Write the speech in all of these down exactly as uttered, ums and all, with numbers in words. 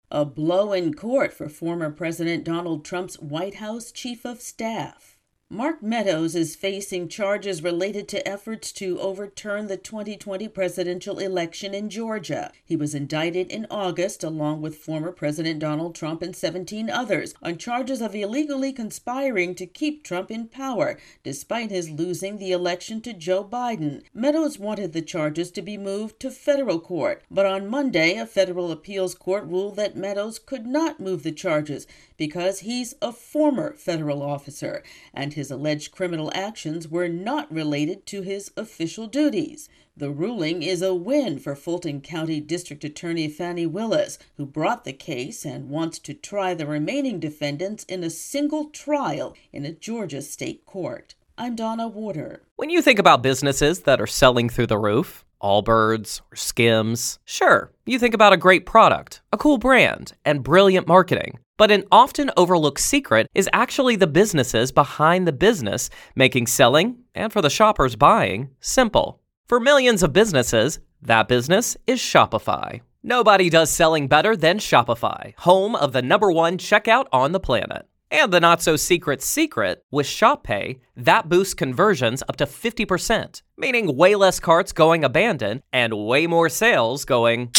A blow in court for former President Donald Trump's White House chief of staff. Mark Meadows is facing charges related to efforts to overturn the twenty twenty presidential election in Georgia. He was indicted in August along with former President Donald Trump and seventeen others on charges of illegally conspiring to keep Trump in power, despite his losing the election to Joe Biden. Meadows wanted the charges to be moved to federal court, but on Monday, a federal appeals court ruled that Meadows could not move the charges because he's a former federal officer, and his alleged criminal actions were not related to his official duties. The ruling is a win for Fulton County District Attorney Fani Willis, who brought the case and wants to try the remaining defendants in a single trial in a Georgia state court. I'm Donna Warder. When you think about businesses that are selling through the roof, Allbirds or Skims, sure, you think about a great product, a cool brand, and brilliant marketing. But an often overlooked secret is actually the businesses behind the business, making selling, and for the shoppers buying, simple. For millions of businesses, that business is Shopify. Nobody does selling better than Shopify, home of the number one checkout on the planet. And the not-so-secret secret, with Shop Pay, that boosts conversions up to fifty percent, meaning way less carts going abandoned and way more sales going...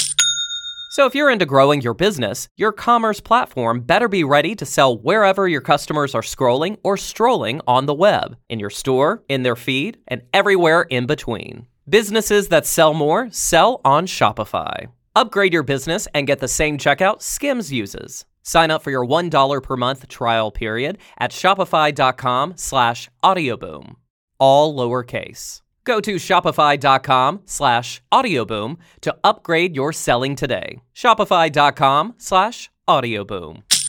So if you're into growing your business, your commerce platform better be ready to sell wherever your customers are scrolling or strolling on the web, in your store, in their feed, and everywhere in between. Businesses that sell more sell on Shopify. Upgrade your business and get the same checkout Skims uses. Sign up for your one dollar per month trial period at shopify.com slash audioboom. All lowercase. Go to shopify.com slash audioboom to upgrade your selling today. Shopify.com slash audioboom.